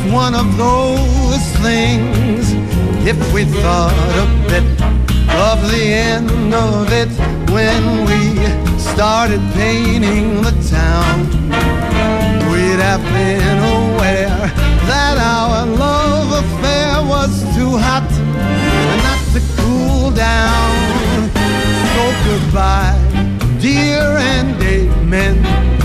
one of those things. If we thought a bit of the end of it when we started painting the town, we'd have been aware that our love affair was too hot not to cool down. So goodbye, dear, and amen.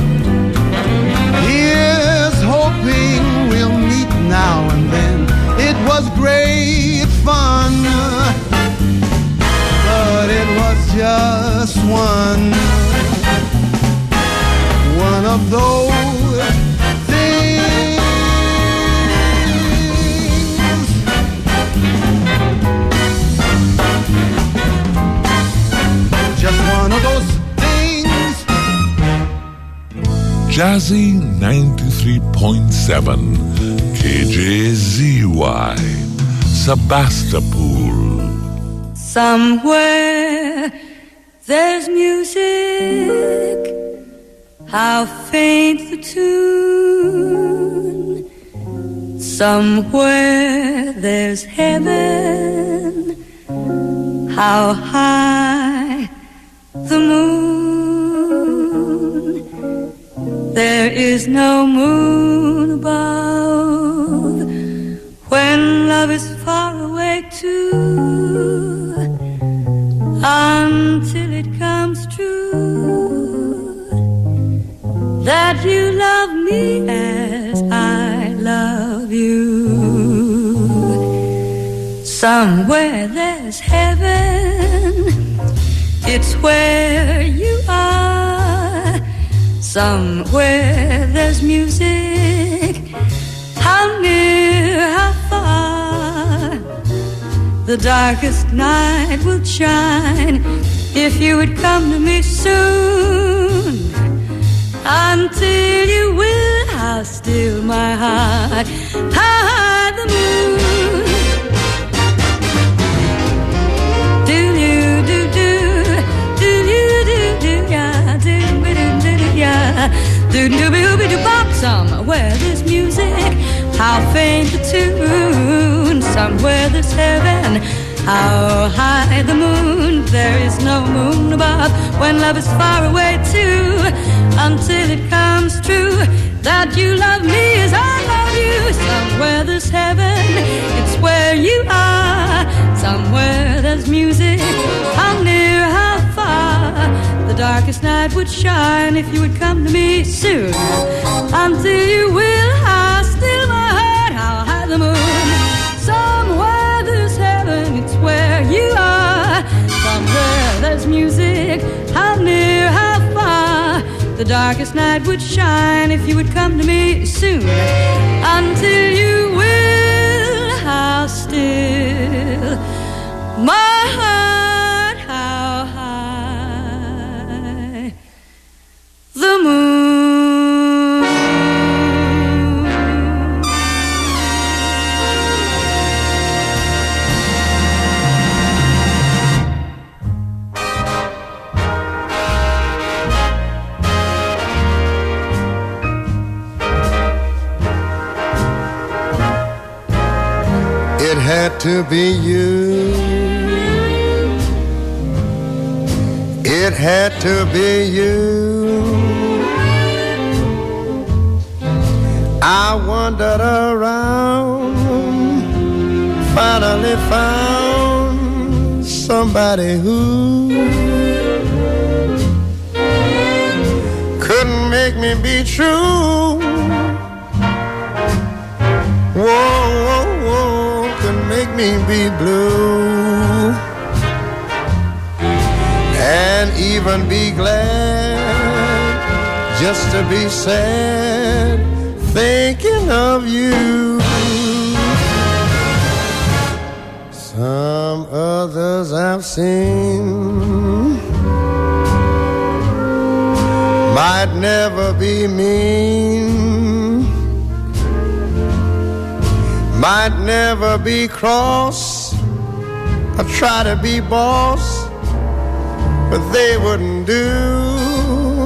Here's hoping we'll meet now and then. It was great fun, but it was just one of those things. Just one of those things. Jazzy 93.7 KJZY Sebastopol. Somewhere there's music, how faint the tune. Somewhere there's heaven, how high the moon. There is no moon above when love is far away too, until it comes true that you love me as I love you. Somewhere there's heaven, it's where you are. Somewhere there's music, how near, how far. The darkest night will shine if you would come to me soon. Until you will, I'll still my heart, high the moon. Do you do do do you do do ya do do do ya do do be do bop. Somewhere there's music, how faint the tune. Somewhere there's heaven, how high the moon. There is no moon above when love is far away too, until it comes true that you love me as I love you. Somewhere there's heaven, it's where you are. Somewhere there's music, how near, how far. The darkest night would shine if you would come to me soon. Until you will, I'll still my heart, how high the moon. Somewhere there's heaven, it's where you are. Somewhere there's music, how near, how far. The darkest night would shine if you would come to me soon. Until you will, I'll still my heart, how high the moon. It had to be you. It had to be you. I wandered around, finally found somebody who couldn't make me be true. Whoa, whoa, whoa, couldn't make me be blue, and even be glad just to be sad thinking of you. Some others I've seen might never be mean, might never be cross or try to be boss, but they wouldn't do.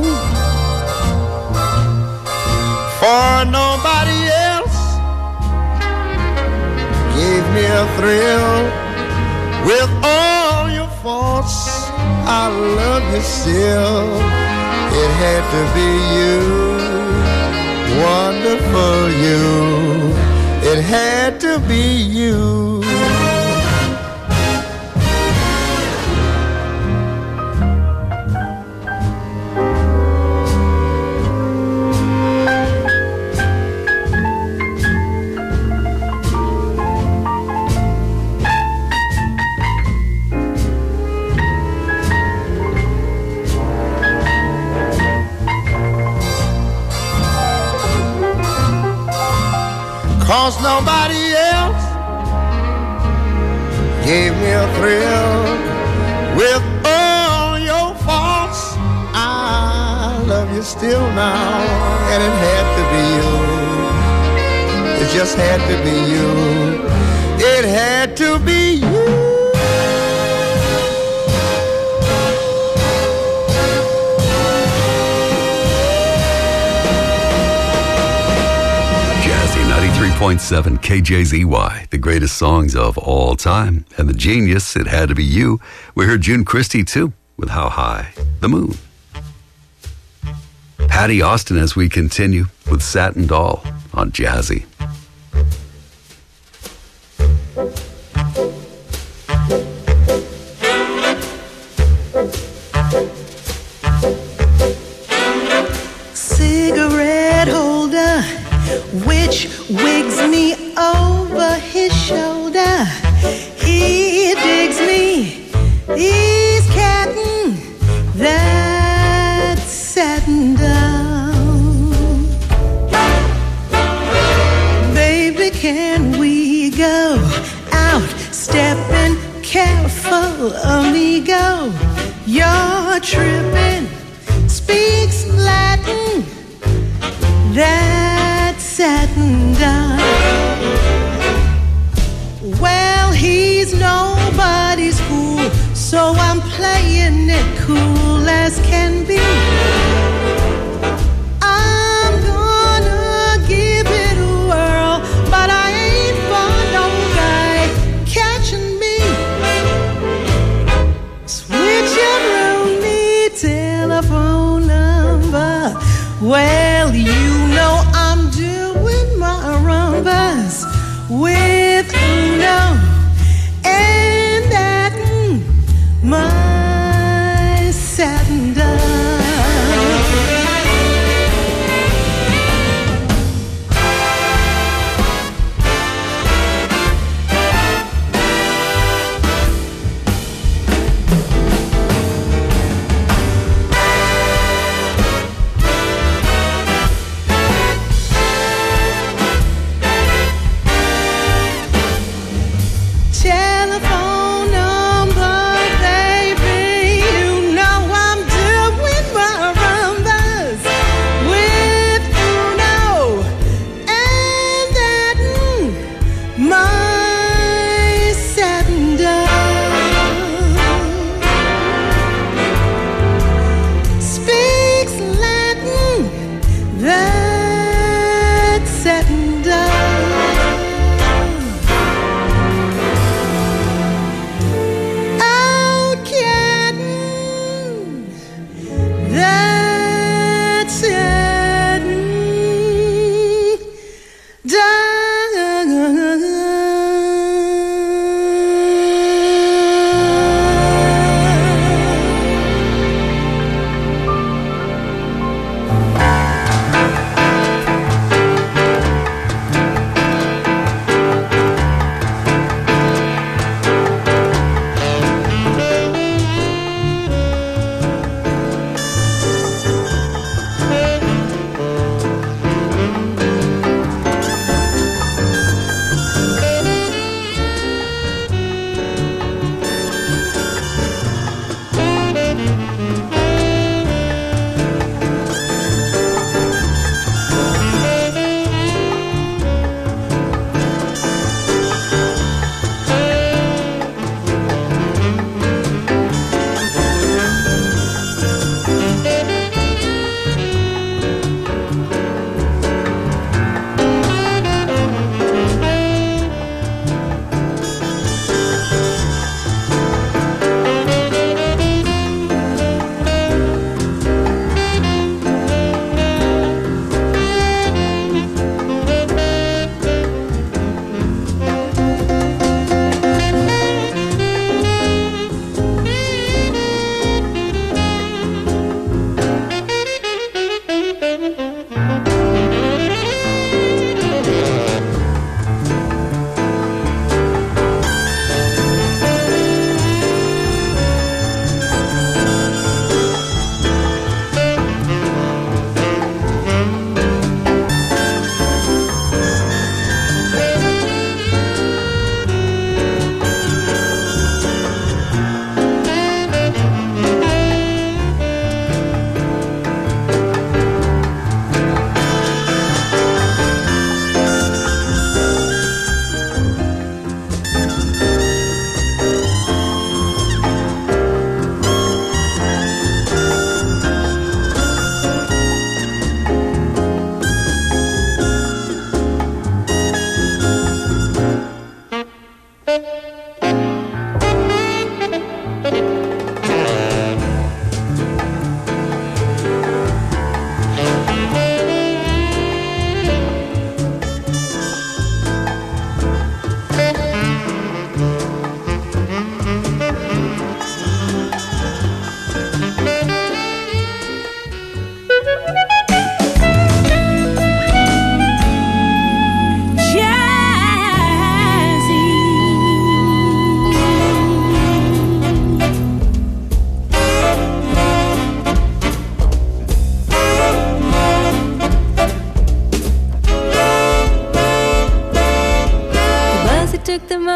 For nobody else me a thrill. With all your faults, I love you still. It had to be you, wonderful you. It had to be you. Cause nobody else gave me a thrill. With all your faults, I love you still now. And it had to be you. It just had to be you. It had to be you. Jazzy 93.7 KJZY, the greatest songs of all time. And the genius, It Had to Be You. We heard June Christie too, with How High the Moon. Patty Austin as we continue with Satin Doll on Jazzy. Cigarette holder, which wigs me over his shoulder. He digs me, he's catting that satin down. Baby, can we go out stepping careful, amigo? You're tripping, speaks Latin, that satin down. Well, he's nobody's fool, so I'm playing it cool as can be. I'm gonna give it a whirl, but I ain't for no guy catching me. Switch your only telephone number. Well, you know I'm doing my rumbas with Uno and that my satin down.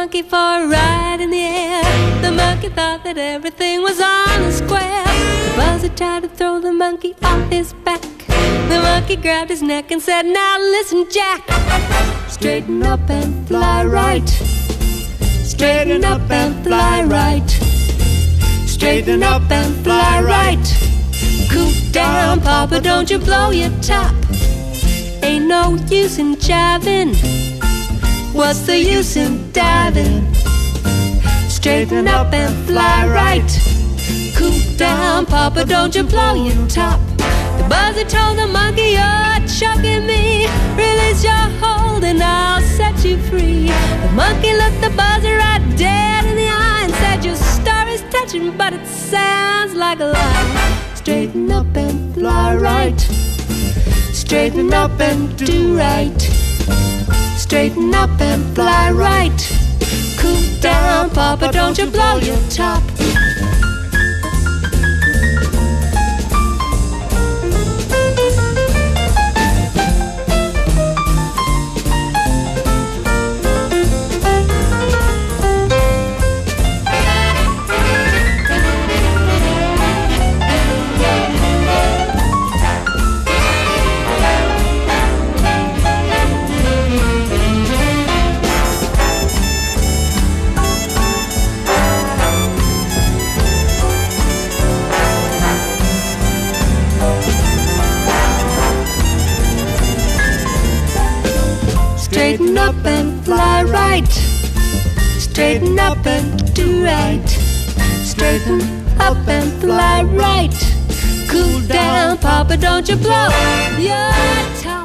monkey for a ride in the air. The monkey thought that everything was on the square. The buzzer tried to throw the monkey off his back. The monkey grabbed his neck and said, now listen, Jack. Straighten up and fly right. Straighten up and fly right. Straighten up and fly right. Cool down, Papa, don't you blow your top. Ain't no use in jiving. What's the use in diving? Straighten up and fly right. Cool down, Papa, don't you blow your top. The buzzer told the monkey, you're choking me. Release your hold and I'll set you free. The monkey looked the buzzer right dead in the eye and said, your story's touching, but it sounds like a lie. Straighten up and fly right. Straighten up and do right. Straighten up and fly right. Cool down, Papa, don't you blow your top. Straighten up and fly right. Straighten up and do right. Straighten up and fly right. Cool down, Papa, don't you blow your top.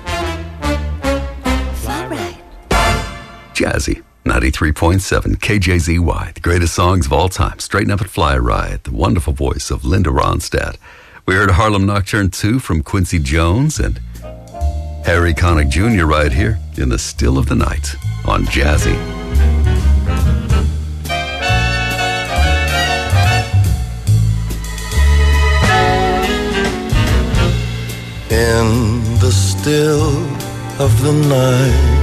Fly right. Jazzy, 93.7 KJZY, the greatest songs of all time. Straighten Up and Fly Right, the wonderful voice of Linda Ronstadt. We heard Harlem Nocturne 2 from Quincy Jones and Harry Connick Jr. right here in the still of the night on Jazzy. In the still of the night,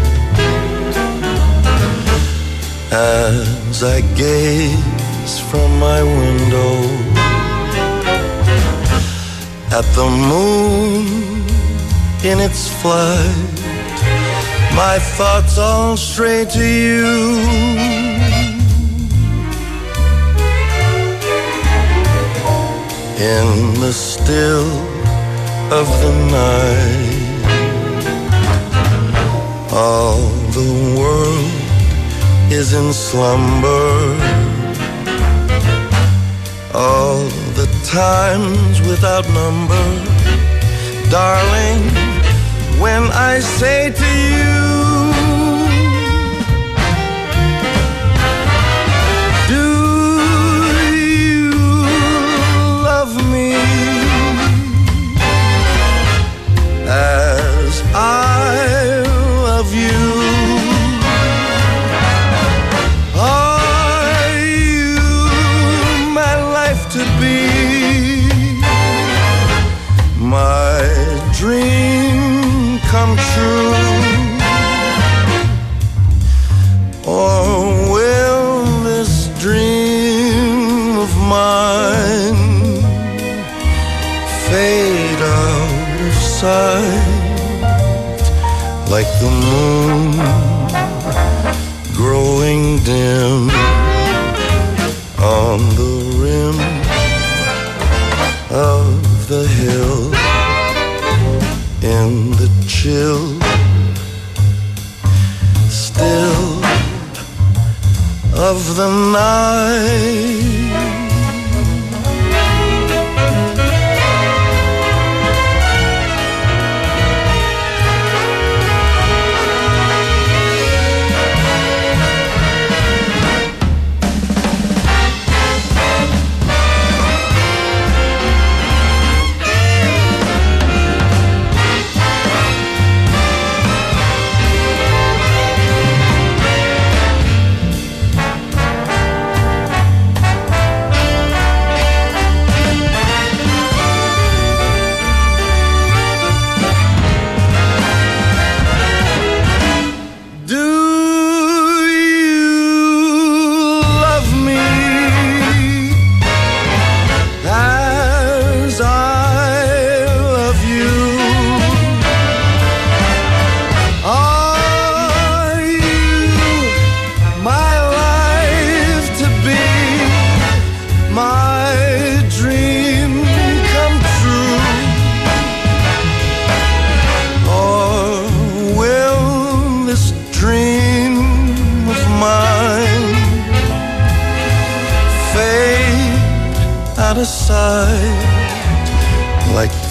as I gaze from my window at the moon in its flight, my thoughts all stray to you. In the still of the night, all the world is in slumber. All the times without number, darling, when I say to you, do you love me as I love you? Are you my life to be, my dream come true? Or will this dream of mine fade out of sight like the moon growing dim on the rim of the hill, in the chill still of the night?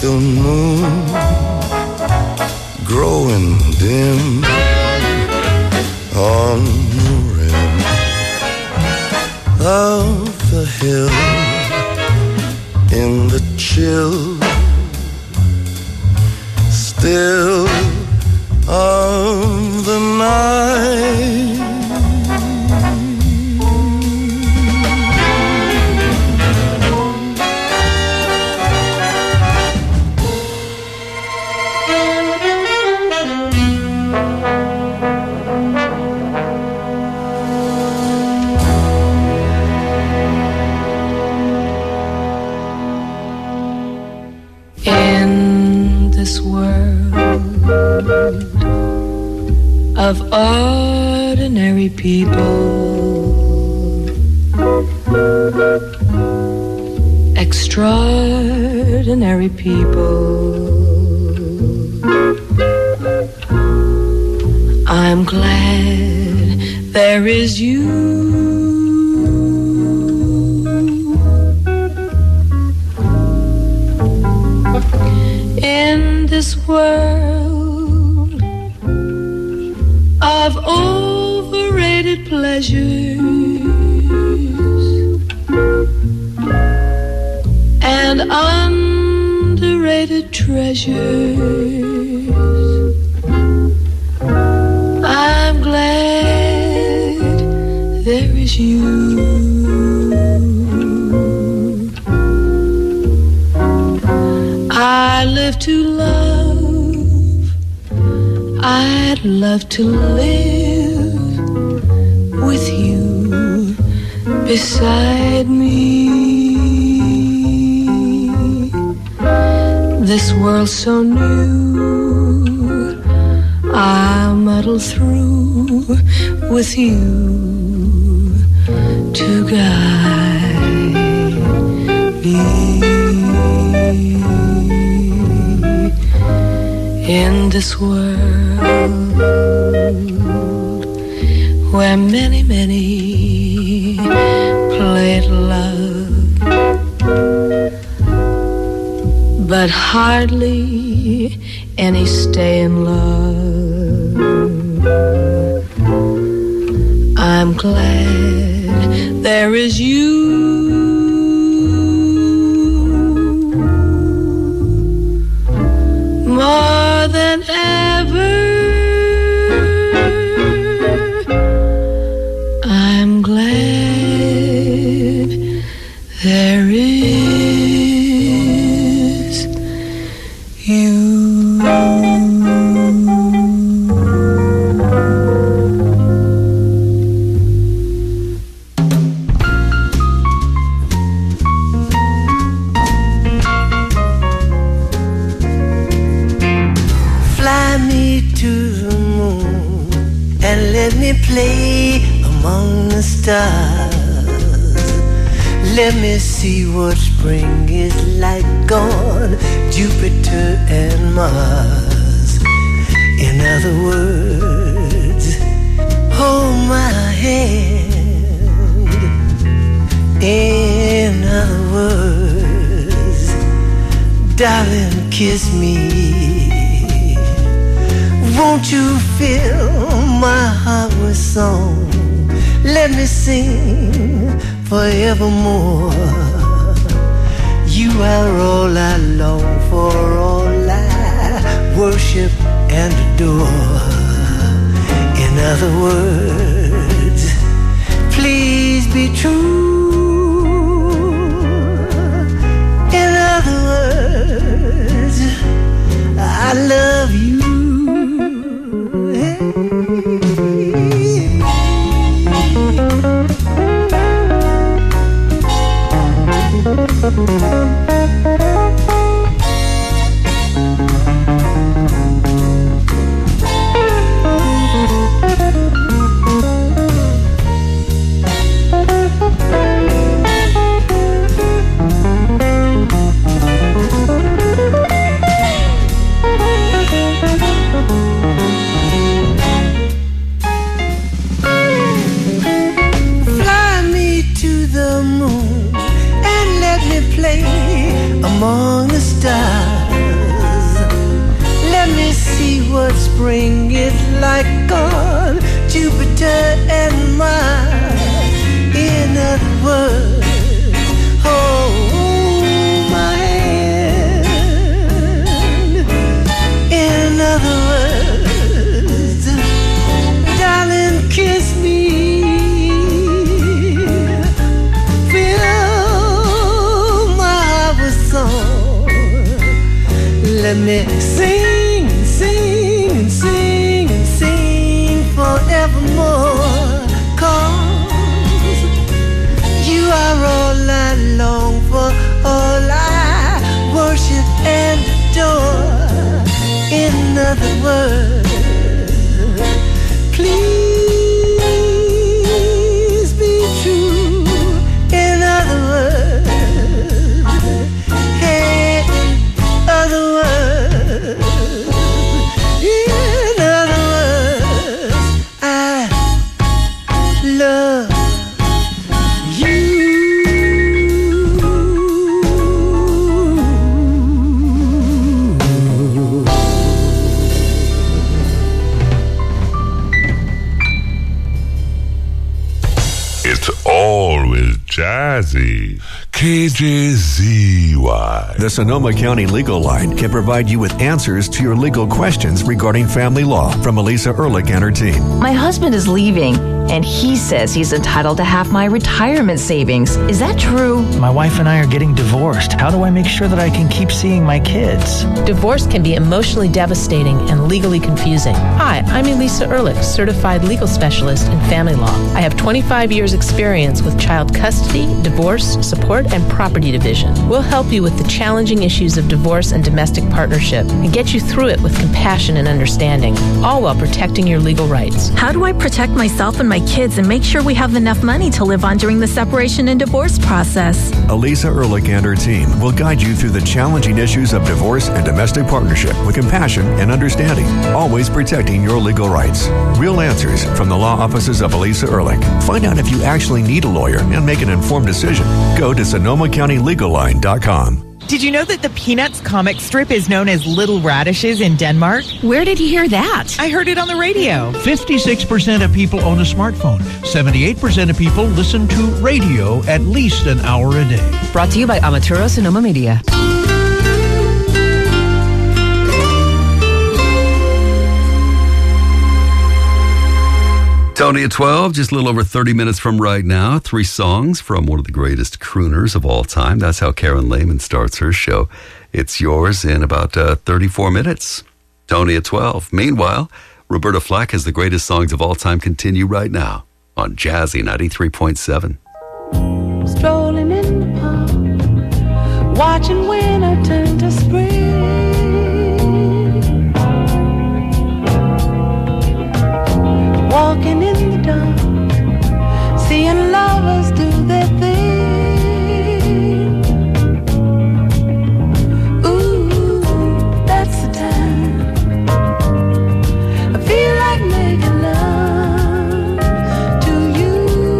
the moon growing dim on the rim of the hill in the chill still of the night. In this world of ordinary people, extraordinary people, I'm glad there is you. In this world of overrated pleasures and underrated treasures, I'm glad there is you. I live to love, I'd love to live with you beside me. This world so new, I'll muddle through with you to guide me. In this world where many, many play at love, but hardly any stay in love, I'm glad there is you. More than ever, I'm glad there is you. Let me play among the stars. Let me see what spring is like on Jupiter and Mars. In other words, hold my hand. In other words, darling, kiss me. Won't you fill my heart with song? Let me sing forevermore. You are all I long for, all I worship and adore. In other words, please be true. In other words, I love you. me see what spring is like on Jupiter and Mars. In other words, hold my hand. In other words, darling, kiss me. Fill my heart with song. Let me sing, sing, sing, sing forevermore. 'Cause you are all I long for, all I worship and adore. In other words, please be true. In other words, hey, other words, in other words, I love you. It's always jazzy. KJZY. The Sonoma County Legal Line can provide you with answers to your legal questions regarding family law from Elisa Ehrlich and her team. My husband is leaving, and he says he's entitled to half my retirement savings. Is that true? My wife and I are getting divorced. How do I make sure that I can keep seeing my kids? Divorce can be emotionally devastating and legally confusing. Hi, I'm Elisa Ehrlich, certified legal specialist in family law. I have 25 years experience with child custody, divorce, support, and property division. We'll help you with the challenging issues of divorce and domestic partnership and get you through it with compassion and understanding, all while protecting your legal rights. How do I protect myself and my kids and make sure we have enough money to live on during the separation and divorce process? Elisa Ehrlich and her team will guide you through the challenging issues of divorce and domestic partnership with compassion and understanding, always protecting your legal rights. Real answers from the law offices of Elisa Ehrlich. Find out if you actually need a lawyer and make an informed decision. Go to SonomaCountyLegalLine.com. Did you know that the Peanuts comic strip is known as Little Radishes in Denmark? Where did you hear that? I heard it on the radio. 56% of people own a smartphone. 78% of people listen to radio at least an hour a day. Brought to you by Amaturo Sonoma Media. Tony at 12, just a little over 30 minutes from right now. 3 songs from one of the greatest crooners of all time. That's how Karen Lehman starts her show. It's yours in about 34 minutes. Tony at 12. Meanwhile, Roberta Flack has the greatest songs of all time continue right now on Jazzy 93.7. Strolling in the park, watching winter turn to spring. Walking in the dark, seeing lovers do their thing. Ooh, that's the time I feel like making love to you.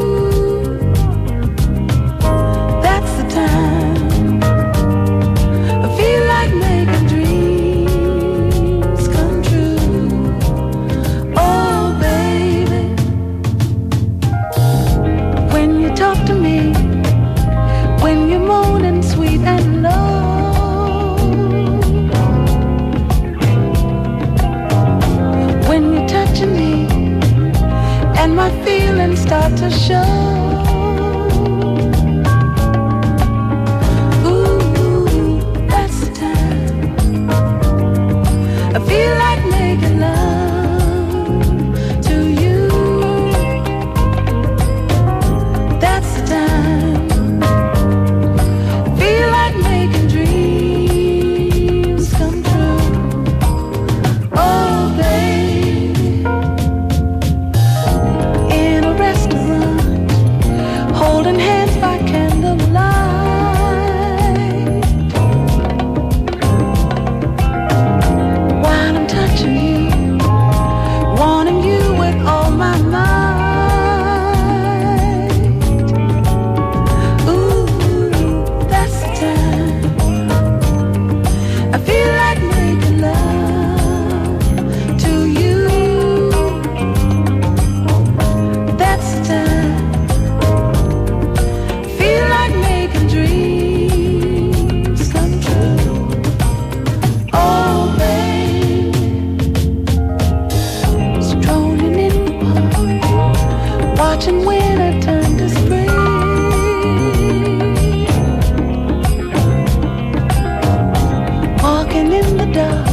That's the time I feel like making dreams come true. Oh, baby, when you talk to me, when you're moaning sweet and low, when you're touching me and my feelings start to show. Ooh, that's the time I feel like making love to you. That's the time I feel like making dreams come true. Oh, baby, in a restaurant dark.